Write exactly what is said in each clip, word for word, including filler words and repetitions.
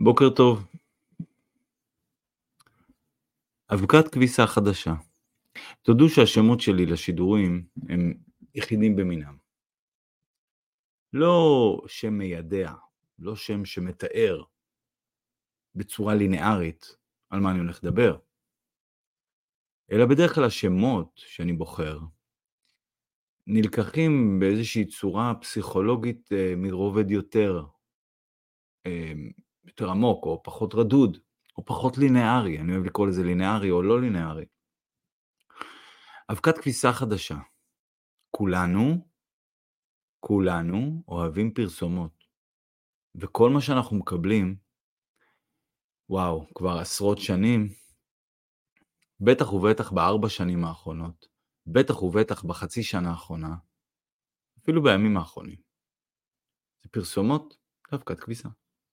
בוקר טוב. אבקת כביסה חדשה. תודו שהשמות שלי לשידורים הם יחידים במינם. לא שם מיידע, לא שם שמתאר בצורה לינארית על מה אני הולך לדבר, אלא בדרך כלל השמות שאני בוחר נלקחים באיזושהי צורה פסיכולוגית אה, מרובד יותר, אה, יותר עמוק או פחות רדוד, או פחות לינארי, אני אוהב לקרוא לזה לינארי או לא לינארי. אבקת כביסה חדשה. כולנו, כולנו אוהבים פרסומות, וכל מה שאנחנו מקבלים, וואו, כבר עשרות שנים, בטח ובטח בארבע שנים האחרונות, בטח ובטח בחצי שנה האחרונה, אפילו בימים האחרונים. זה פרסומות לאבקת כביסה.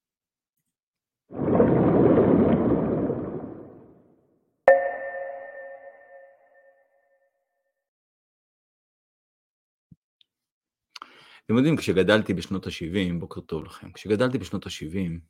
אתם יודעים, כשגדלתי בשנות ה-שבעים, בוקר טוב לכם, כשגדלתי בשנות ה-שבעים,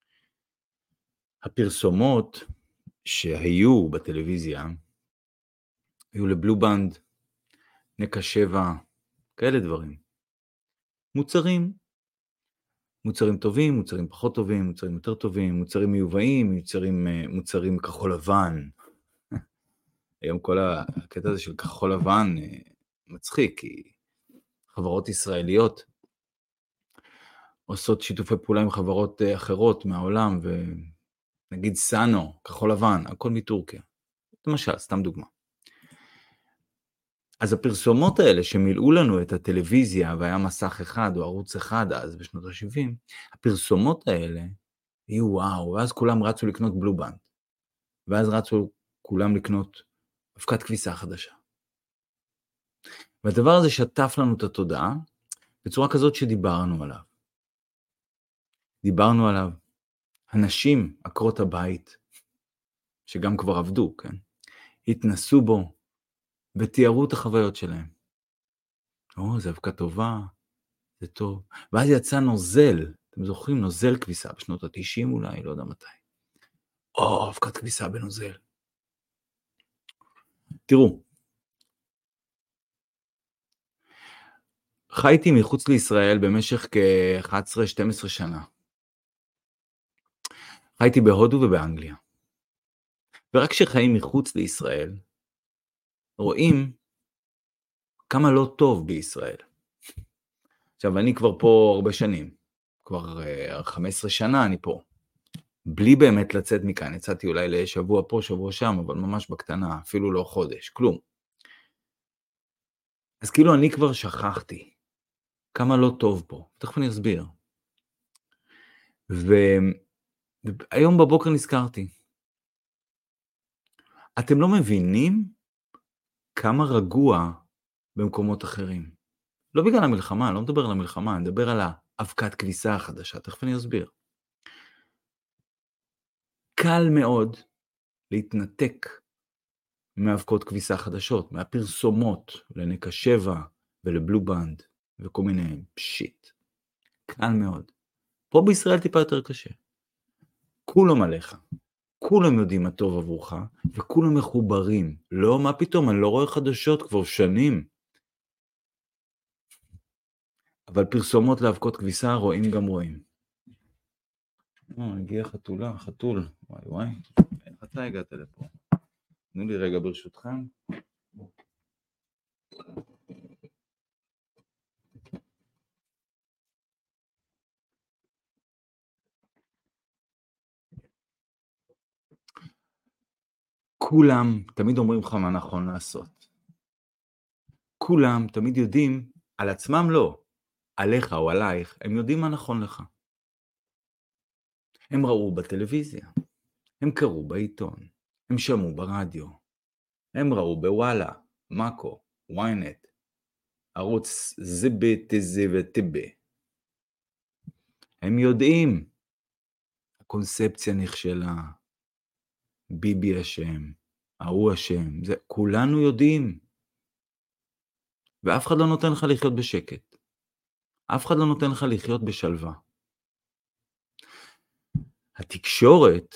הפרסומות שהיו בטלוויזיה, היו לבלובנד, נקה שבע, כאלה דברים. מוצרים, מוצרים טובים, מוצרים פחות טובים, מוצרים יותר טובים, מוצרים מיובאים, מוצרים, מוצרים כחול לבן. היום כל הקטע הזה של כחול לבן מצחיק, כי חברות ישראליות עושות שיתופי פעולה עם חברות אחרות מהעולם, ונגיד סאנו, כחול לבן, הכל מטורקיה. למשל, סתם דוגמה. אז הפרסומות האלה שמילאו לנו את הטלוויזיה, והיה מסך אחד או ערוץ אחד אז בשנות ה-שבעים, הפרסומות האלה יהיו וואו, ואז כולם רצו לקנות בלובנד, ואז רצו כולם לקנות אבקת כביסה חדשה. והדבר הזה שטף לנו את התודעה בצורה כזאת שדיברנו עליו. דיברנו עליו. הנשים, עקרות הבית, שגם כבר עבדו, כן? התנסו בו ותיארו את החוויות שלהם. או, זה אבקה טובה, זה טוב. ואז יצא נוזל, אתם זוכרים, נוזל כביסה בשנות ה-תשעים אולי, לא יודע מתי. או, אבקת כביסה בנוזל. תראו, חייתי מחוץ לישראל במשך כ-אחת עשרה שתים עשרה שנה. חייתי בהודו ובאנגליה. ורק כשחיים מחוץ לישראל, רואים כמה לא טוב בישראל. עכשיו, אני כבר פה הרבה שנים. כבר uh, חמש עשרה שנה אני פה. בלי באמת לצאת מכאן. יצאתי אולי לשבוע פה, שבוע שם, אבל ממש בקטנה, אפילו לא חודש, כלום. אז כאילו אני כבר שכחתי כמה לא טוב פה. תכף אני אסביר. והיום בבוקר נזכרתי. אתם לא מבינים כמה רגוע במקומות אחרים. לא בגלל המלחמה, אני לא מדבר על המלחמה, אני מדבר על האבקת כביסה החדשה. תכף אני אסביר. קל מאוד להתנתק מאבקות כביסה חדשות, מהפרסומות לנקה שבע ולבלובנד וכל מיני פשיט. קל מאוד. פה בישראל טיפה יותר קשה. כולם עליך. כולם יודעים מה טוב עבורך, וכולם מחוברים. לא, מה פתאום, אני לא רואה חדשות כבר שנים. אבל פרסומות לאבקות כביסה רואים גם רואים. או, הגיע חתולה, חתול. וואי וואי. איך אתה הגעת לפה? תנו לי רגע ברשותכם. כולם תמיד אומרים לך מה נכון לעשות. כולם תמיד יודעים, על עצמם לא, עליך או עלייך, הם יודעים מה נכון לך. הם ראו בטלוויזיה, הם קראו בעיתון, הם שמעו ברדיו, הם ראו בוואלה, מקו, וויינט, ערוץ זבה תזה וטבה. הם יודעים, הקונספציה נכשלה, ביבי אשם, ההוא אשם, זה, כולנו יודעים. ואף אחד לא נותן לך לחיות בשקט. אף אחד לא נותן לך לחיות בשלווה. התקשורת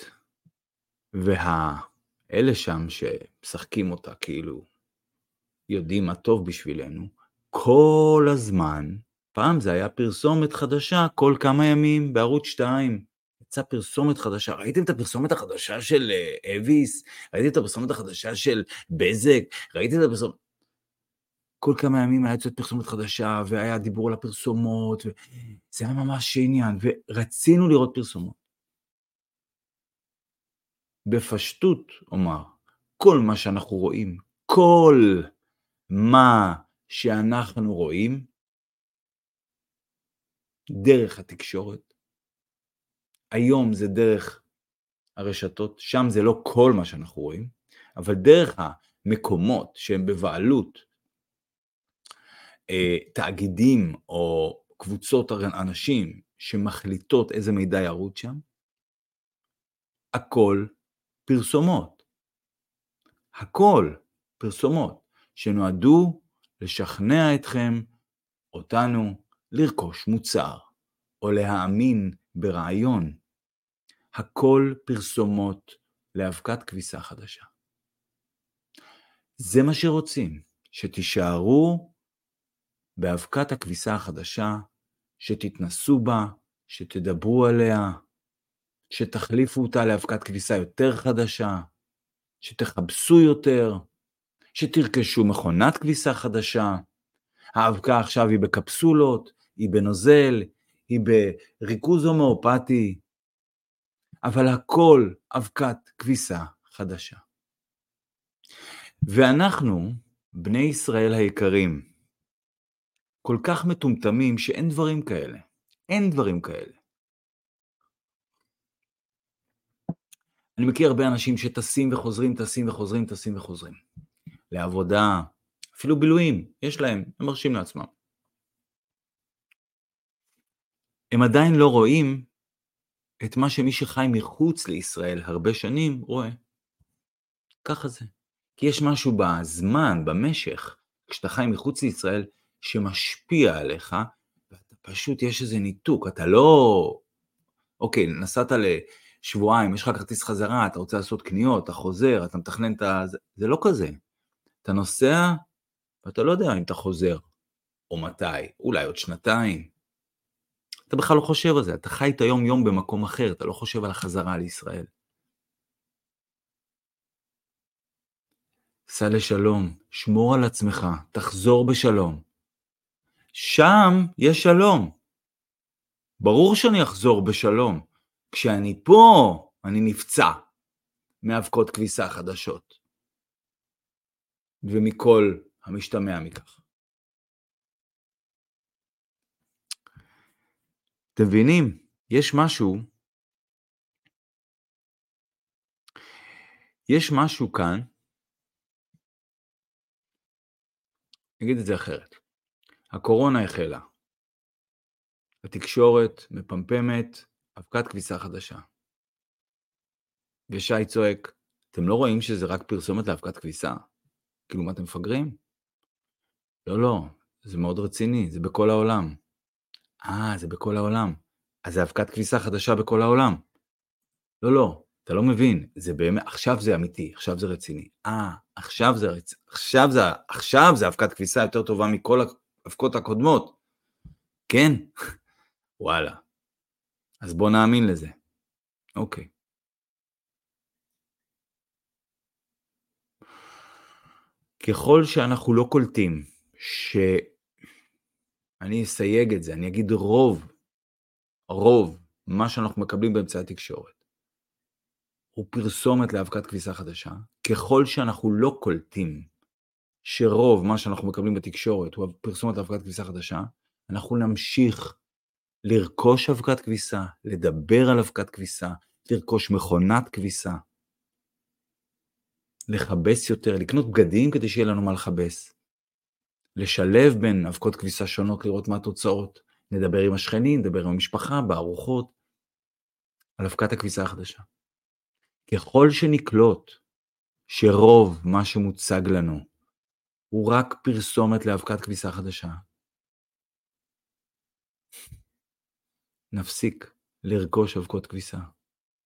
והאלה שם שמשחקים אותה כאילו יודעים מה טוב בשבילנו, כל הזמן, פעם זה היה פרסומת חדשה כל כמה ימים בערוץ שתיים, יצאה פרסומת חדשה, ראיתם את הפרסומת החדשה של אביס? ראיתם את הפרסומת החדשה של בזק? ראיתם את הפרסומת? כל כמה ימים היה יוצאת פרסומת חדשה, והיה דיבור על הפרסומות, זה היה ממש עניין, ורצינו לראות פרסומות. בפשטות אומר, כל מה שאנחנו רואים, כל מה שאנחנו רואים, דרך התקשורת, היום זה דרך הרשתות, שם זה לא כל מה שאנחנו רואים, אבל דרך המקומות שהם בבעלות, תאגידים או קבוצות אנשים שמחליטות איזה מידע יערוץ שם, הכל פרסומות. הכל פרסומות שנועדו לשכנע אתכם, אותנו, לרכוש מוצר או להאמין ברעיון. הכל פרסומות לאבקת כביסה חדשה. זה מה שרוצים, שתישארו באבקת הכביסה החדשה, שתתנסו בה, שתדברו עליה, שתחליפו אותה לאבקת כביסה יותר חדשה, שתחבסו יותר, שתרכשו מכונת כביסה חדשה. האבקה עכשיו היא בקפסולות, היא בנוזל, היא בריכוז הומאופתי, אבל הכל אבקת כביסה חדשה. ואנחנו, בני ישראל היקרים, כל כך מטומטמים שאין דברים כאלה. אין דברים כאלה. אני מכיר הרבה אנשים שטסים וחוזרים, טסים וחוזרים, טסים וחוזרים. לעבודה, אפילו בילויים, יש להם, הם מרשים לעצמם. הם עדיין לא רואים את מה שמי שחי מחוץ לישראל הרבה שנים רואה. ככה זה. כי יש משהו בזמן, במשך, כשאתה חי מחוץ לישראל, שמשפיע עליך, ואתה פשוט, יש איזה ניתוק, אתה לא... אוקיי, נסעת לשבועיים, יש לך כרטיס חזרה, אתה רוצה לעשות קניות, אתה חוזר, אתה מתכנן את ה... זה לא כזה. אתה נוסע, ואתה לא יודע אם אתה חוזר, או מתי, אולי עוד שנתיים. אתה בכלל לא חושב על זה, אתה חי את היום יום במקום אחר, אתה לא חושב על החזרה לישראל. סע לשלום, שמור על עצמך, תחזור בשלום. שם יש שלום. ברור שאני אחזור בשלום. כשאני פה, אני נפצע מאבקות כביסה חדשות. ומכל המשתמע מכך. אתם מבינים? יש משהו, יש משהו כאן, נגיד את זה אחרת. הקורונה החלה. התקשורת מפמפמת, אבקת כביסה חדשה. ושי צועק, אתם לא רואים שזה רק פרסומת לאבקת כביסה? כאילו מה אתם מפגרים? לא, לא, זה מאוד רציני, זה בכל העולם. אה, זה בכל העולם. אז זה אבקת כביסה חדשה בכל העולם. לא, לא, אתה לא מבין, זה באמת, עכשיו זה אמיתי, עכשיו זה רציני. אה, עכשיו זה רציני, עכשיו זה, עכשיו זה אבקת כביסה יותר טובה מכל האבקות הקודמות. כן? וואלה. אז בוא נאמין לזה. אוקיי. ככל שאנחנו לא קולטים, שאני אסייג את זה, אני אגיד רוב, רוב, מה שאנחנו מקבלים באמצעי התקשורת, הוא פרסומת לאבקת כביסה חדשה, ככל שאנחנו לא קולטים שרוב מה שאנחנו מקבלים בתקשורת הוא פרסומת לאבקת כביסה חדשה, אנחנו נמשיך לרכוש אבקת כביסה, לדבר על אבקת כביסה, לרכוש מכונת כביסה, לחבס יותר, לקנות בגדים כדי שיהיה לנו מה לחבס, לשלב בין אבקות כביסה שונות, לראות מה התוצאות, נדבר עם השכנים, נדבר עם המשפחה, בארוחות, על אבקת הכביסה החדשה. ככל שנקלוט שרוב מה שמוצג לנו הוא רק פרסומת לאבקת כביסה חדשה, נפסיק לרכוש אבקות כביסה.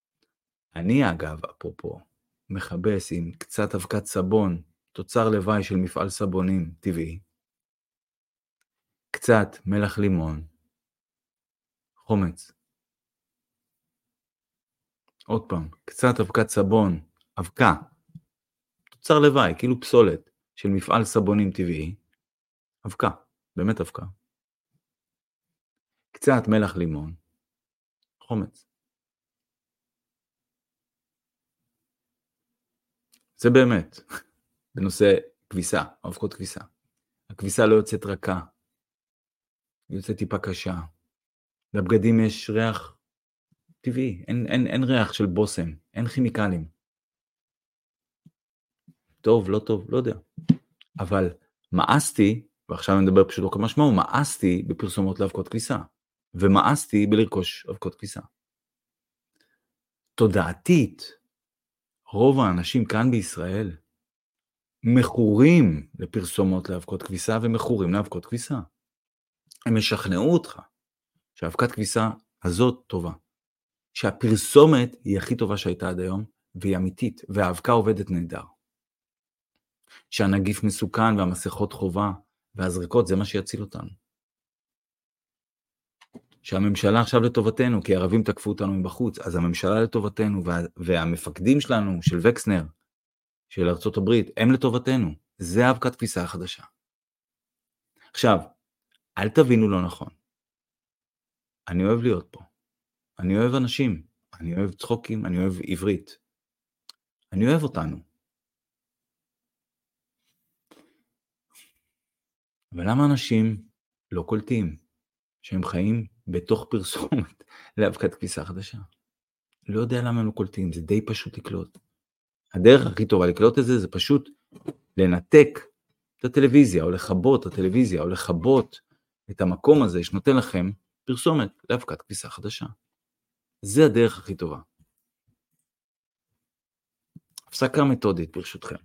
אני אגב, אפרופו, מכבס עם קצת אבקת סבון, תוצר לוואי של מפעל סבונים טבעי, קצת מלח לימון, חומץ. עוד פעם, קצת אבקת סבון, אבקה, תוצר לוואי, כאילו פסולת, של מפעל סבונים טבעי, אבקה, באמת אבקה. קצת מלח לימון, חומץ. זה באמת, בנושא כביסה, אבקות כביסה. הכביסה לא יוצאת רכה, היא יוצאת טיפה קשה. לבגדים יש ריח טבעי, אין, אין, אין ריח של בוסם, אין כימיקלים. טוב, לא טוב, לא יודע. אבל מאסתי, ועכשיו אני מדבר פשוט לא כמשמעו, מאסתי בפרסומות לאבקות כביסה, ומאסתי בלרכוש אבקות כביסה. תודעתית, רוב האנשים כאן בישראל מכורים לפרסומות לאבקות כביסה ומכורים לאבקות כביסה. הם משכנעו אותך שהאבקת כביסה הזאת טובה, שהפרסומת היא הכי טובה שהייתה עד היום, והיא אמיתית, והאבקה עובדת נהדר. שהנגיף מסוכן והמסכות חובה והזריקות זה מה שיציל אותנו. שהממשלה עכשיו לטובתנו, כי הערבים תקפו אותנו מבחוץ, אז הממשלה לטובתנו וה, והמפקדים שלנו של וקסנר, של ארצות הברית, הם לטובתנו. זה אבקת כביסה החדשה. עכשיו, אל תבינו לא נכון. אני אוהב להיות פה. אני אוהב אנשים. אני אוהב צחוקים, אני אוהב עברית. אני אוהב אותנו. אבל למה אנשים לא קולטים שהם חיים בתוך פרסומת לאבקת כביסה חדשה? לא יודע למה הם לא קולטים, זה די פשוט לקלוט. הדרך הכי טובה לקלוט את זה, זה פשוט לנתק את הטלוויזיה, או לחבות את הטלוויזיה, או לחבות את המקום הזה שנותן לכם פרסומת לאבקת כביסה חדשה. זה הדרך הכי טובה. הפסקה מתודית ברשותכם.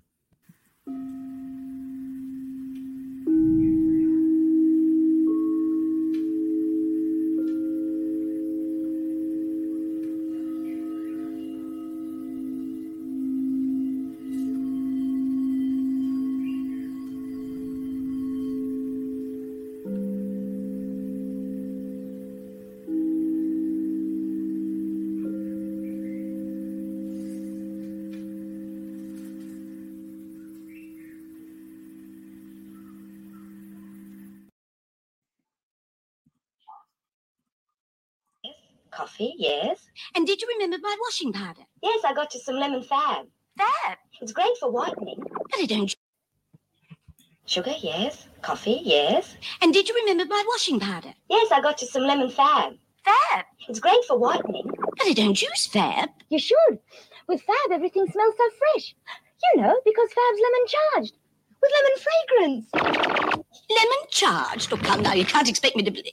Coffee, yes. And did you remember my washing powder? Yes, I got you some lemon fab. Fab. It's great for whitening. But I don't. Sugar, yes. Coffee, yes. And did you remember my washing powder? Yes, I got you some lemon fab. Fab. It's great for whitening. But I don't use Fab. You should. With Fab, everything smells so fresh. You know, because Fab's lemon charged. With lemon fragrance. Lemon charged? Oh, come now, you can't expect me to believe.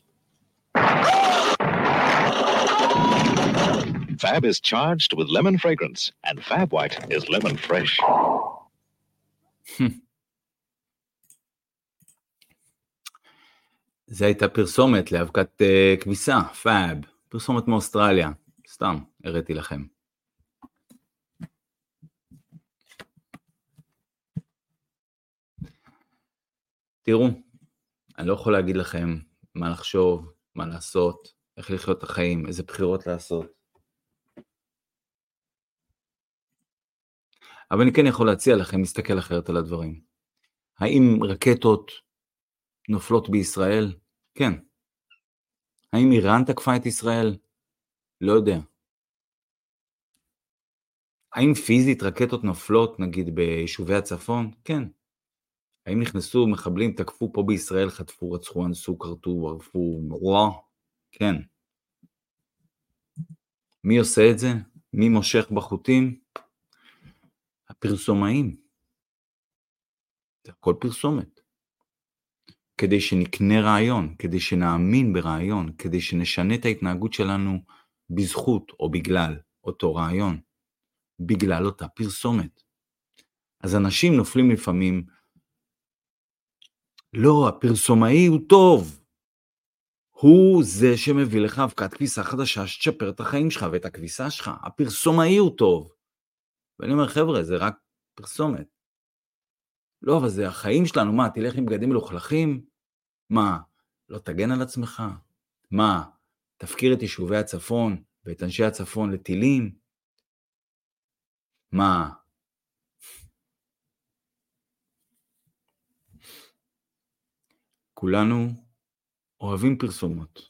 Fab is charged with lemon fragrance, and Fab White is lemon fresh. זה הייתה פרסומת לאבקת uh, כביסה, פאב, פרסומת מאוסטרליה, סתם, הראיתי לכם. תראו, אני לא יכול להגיד לכם מה לחשוב, מה לעשות, איך לחיות את החיים, איזה בחירות לעשות. אבל אני כן יכול להציע לכם להסתכל אחרת על הדברים. האם רקטות נופלות בישראל? כן. האם איראן תקפה את ישראל? לא יודע. האם פיזית רקטות נופלות, נגיד ביישובי הצפון? כן. האם נכנסו מחבלים, תקפו פה בישראל, חטפו, רצחו, אנסו, קרטו, ערפו, וואה? כן. מי עושה את זה? מי מושך בחוטים? הפרסומאים. זה הכל פרסומת. כדי שנקנה רעיון, כדי שנאמין ברעיון, כדי שנשנה את ההתנהגות שלנו בזכות או בגלל אותו רעיון, בגלל אותה פרסומת. אז אנשים נופלים לפעמים, לא, הפרסומאי הוא טוב, הוא זה שמביא לך אבקת כביסה חדשה שתשפר את החיים שלך ואת הכביסה שלך. הפרסומאי הוא טוב. ואני אומר, חבר'ה, זה רק פרסומת. לא, אבל זה החיים שלנו. מה, תלך עם בגדים מלוכלכים? מה, לא תגן על עצמך? מה, תפקיר את יישובי הצפון ואת אנשי הצפון לטילים? מה? כולנו אוהבים פרסומות.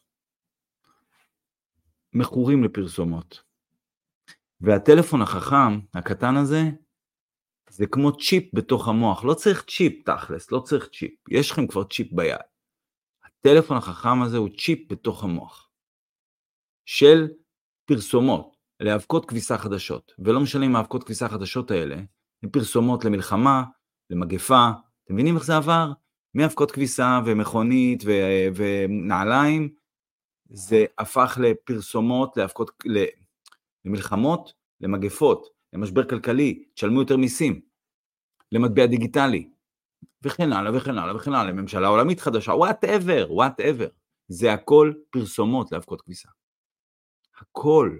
מכורים לפרסומות. והטלפון החכם, הקטן הזה, זה כמו צ'יפ בתוך המוח. לא צריך צ'יפ תכלס, לא צריך צ'יפ. יש לכם כבר צ'יפ ביד. הטלפון החכם הזה הוא צ'יפ בתוך המוח. של פרסומות, להאבקות כביסה חדשות. ולא משנה אם האבקות כביסה חדשות האלה, הן פרסומות למלחמה, למגפה. אתם מבינים איך זה עבר? מאבקות כביסה ומכונית ו- ונעליים, זה הפך לפרסומות, להאבקות, למלחמות, למגפות, למשבר כלכלי, תשלמו יותר מיסים, למטבע דיגיטלי, וכן הלאה וכן הלאה וכן הלאה, לממשלה עולמית חדשה, whatever, whatever. זה הכל פרסומות להאבקות כביסה. הכל.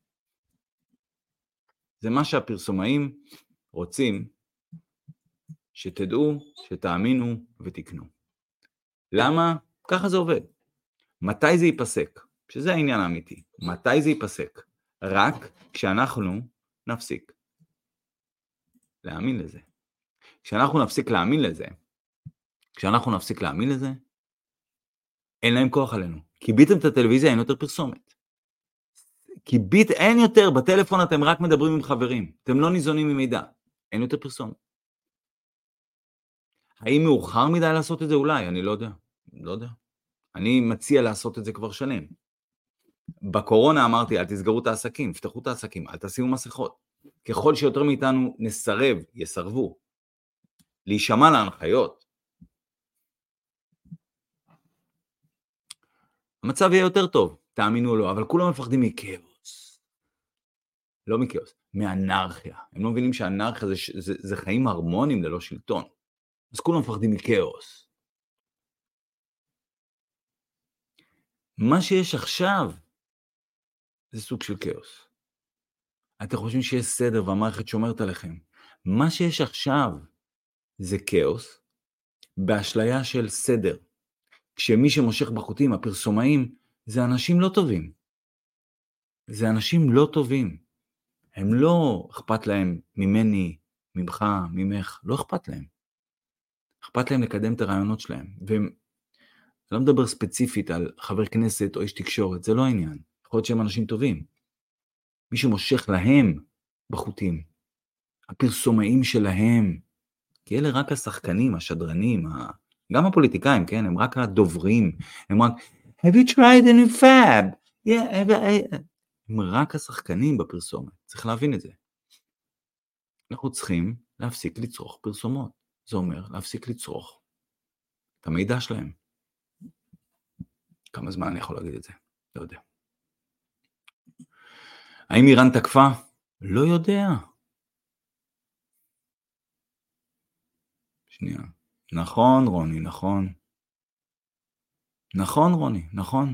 זה מה שהפרסומאים רוצים שתדעו, שתאמינו ותקנו. למה? ככה זה עובד. מתי זה ייפסק? שזה העניין האמיתי. מתי זה ייפסק? רק כשאנחנו נפסיק להאמין לזה. כשאנחנו נפסיק להאמין לזה, כשאנחנו נפסיק להאמין לזה, אין להם כוח עלינו. כי ביטם את הטלוויזיה, אין יותר פרסומת. כי ביט אין יותר, בטלפון אתם רק מדברים עם חברים. אתם לא ניזונים ממידע. אין יותר פרסומת. האם מאוחר מדי לעשות את זה? אולי, אני לא יודע. לא יודע. אני מציע לעשות את זה כבר שנים. בקורונה אמרתי, אל תסגרו את העסקים, פתחו את העסקים, אל תשימו מסכות. ככל שיותר מאיתנו נסרב, יסרבו, להישמע להנחיות, המצב יהיה יותר טוב, תאמינו או לא, אבל כולם מפחדים מכאוס. לא מכאוס, מאנרכיה. הם לא מבינים שאנרכיה זה, זה, זה חיים הרמוניים ללא שלטון. אז כולם מפחדים מכאוס. מה שיש עכשיו, זה סוג של כאוס. אתם חושבים שיש סדר והמערכת שומרת עליכם. מה שיש עכשיו זה כאוס, באשליה של סדר. כשמי שמושך בחוטים, הפרסומאים, זה אנשים לא טובים. זה אנשים לא טובים. הם לא אכפת להם ממני, ממך, ממך, לא אכפת להם. אכפת להם לקדם את הרעיונות שלהם. והם לא מדבר ספציפית על חבר כנסת או איש תקשורת, זה לא העניין. יכול להיות שהם אנשים טובים. מי שמושך להם בחוטים, הפרסומאים שלהם, כי אלה רק השחקנים, השדרנים, ה... גם הפוליטיקאים, כן, הם רק הדוברים, הם רק, have you tried a new fab? Yeah, have I... הם רק השחקנים בפרסומת, צריך להבין את זה. אנחנו צריכים להפסיק לצרוך פרסומות, זה אומר להפסיק לצרוך את המידע שלהם. כמה זמן אני יכול להגיד את זה? לא יודע. האם איראן תקפה? לא יודע. שנייה. נכון, רוני, נכון. נכון, רוני, נכון.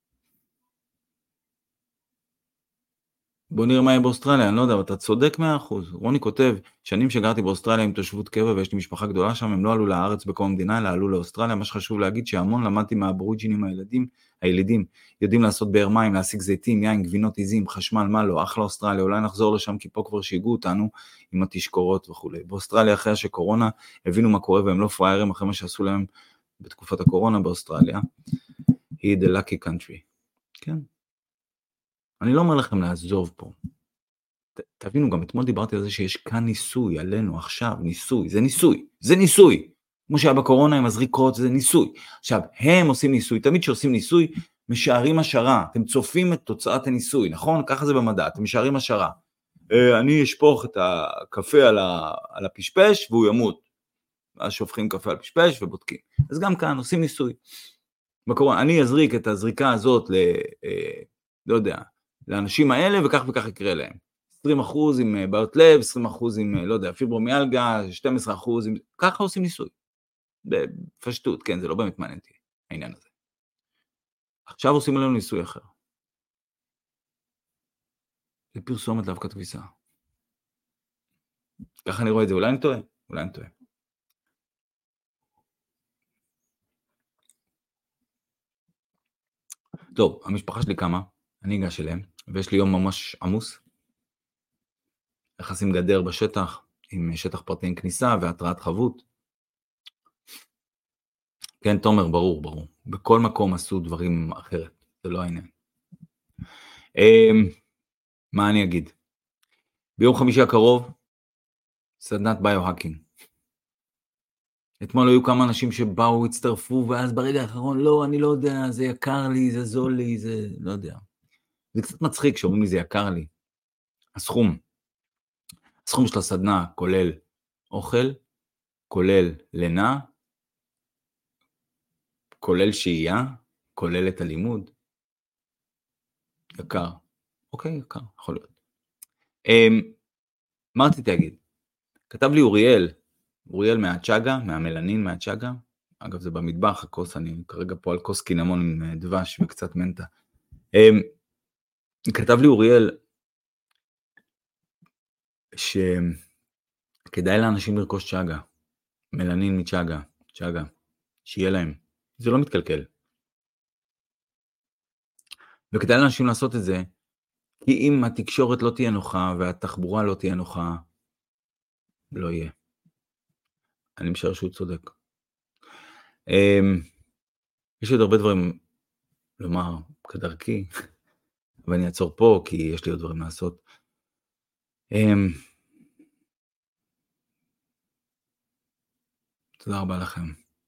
בוא נראה מה יהיה באוסטרליה, אני לא יודע, אבל אתה צודק מאה אחוז. רוני כותב, שנים שגרתי באוסטרליה עם תושבות קבע, ויש לי משפחה גדולה שם, הם לא עלו לארץ בקום המדינה, אלא עלו לאוסטרליה. מה שחשוב להגיד שהמון למדתי מהאבוריג'ינים הילדים, הילדים יודעים לעשות באר מים, להשיג זיתים, יין, גבינות, עיזים, חשמל, מה לא, אחלה אוסטרליה, אולי נחזור לשם כי פה כבר שיגעו אותנו עם התשקורות וכו'. באוסטרליה אחרי שקורונה הבינו מה קורה והם לא פריירים אחרי מה שעשו להם בתקופת הקורונה באוסטרליה. היא the lucky country. כן. אני לא אומר לכם לעזוב פה. ת, תבינו, גם אתמול דיברתי על זה שיש כאן ניסוי עלינו עכשיו, ניסוי, זה ניסוי, זה ניסוי. כמו שהיה בקורונה עם הזריקות, זה ניסוי. עכשיו, הם עושים ניסוי, תמיד שעושים ניסוי, משערים השערה, אתם צופים את תוצאת הניסוי, נכון? ככה זה במדע, אתם משערים השערה. אה, אני אשפוך את הקפה על, ה, על הפשפש והוא ימות. אז שופכים קפה על פשפש ובודקים. אז גם כאן עושים ניסוי. בקורונה, אני אזריק את הזריקה הזאת ל... אה, לא יודע, לאנשים האלה וכך וכך יקרה להם. עשרים אחוז עם בעיות לב, עשרים אחוז עם, לא יודע, פיברומיאלגיה, שנים עשר אחוז עם... ככה עושים ניסוי. בפשטות, כן, זה לא באמת מעניין אותי, העניין הזה. עכשיו עושים לנו ניסוי אחר. זה פרסומת לאבקת כביסה. ככה אני רואה את זה, אולי אני טועה, אולי אני טועה. טוב, המשפחה שלי קמה, אני אגש אליהם, ויש לי יום ממש עמוס. יחסים גדר בשטח, עם שטח פרטי עם כניסה והתראת חבות. כן, תומר, ברור, ברור. בכל מקום עשו דברים אחרת, זה לא העניין. מה אני אגיד? ביום חמישי הקרוב, סדנת ביו-האקינג. אתמול היו כמה אנשים שבאו, הצטרפו, ואז ברגע האחרון, לא, אני לא יודע, זה יקר לי, זה זול לי, זה לא יודע. זה קצת מצחיק שאומרים לי, זה יקר לי. הסכום, הסכום של הסדנה כולל אוכל, כולל לינה, כולל שהייה, כולל את הלימוד. יקר. אוקיי, יקר, יכול להיות. מה רציתי להגיד? כתב לי אוריאל, אוריאל מהצ'אגה, מהמלנין מהצ'אגה, אגב זה במטבח, הכוס, אני כרגע פה על כוס קינמון עם דבש וקצת מנטה. כתב לי אוריאל, שכדאי לאנשים לרכוש צ'אגה, מלנין מצ'אגה, צ'אגה, שיהיה להם, זה לא מתקלקל. וכדאי לאנשים לעשות את זה, כי אם התקשורת לא תהיה נוחה, והתחבורה לא תהיה נוחה, לא יהיה. אני משער שהוא צודק. יש עוד הרבה דברים לומר כדרכי, ואני אעצור פה, כי יש לי עוד דברים לעשות. תודה רבה לכם.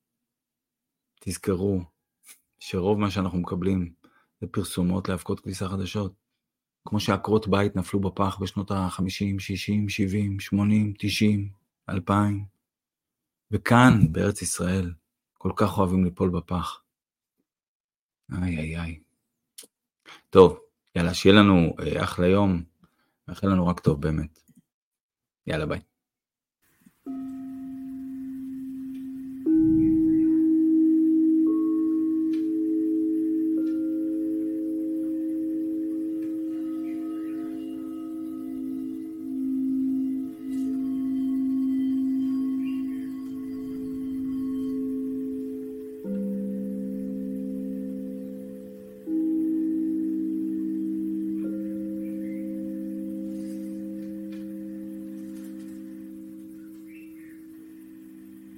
תזכרו שרוב מה שאנחנו מקבלים זה פרסומות להפקות כביסה חדשות. כמו שעקרות בית נפלו בפח בשנות ה-חמישים, שישים, שבעים, שמונים, תשעים, אלפיים. וכאן, בארץ ישראל, כל כך אוהבים ליפול בפח. איי, איי, איי. טוב, יאללה, שיהיה לנו אה, אחלה יום. מאחל לנו רק טוב באמת. יאללה, ביי.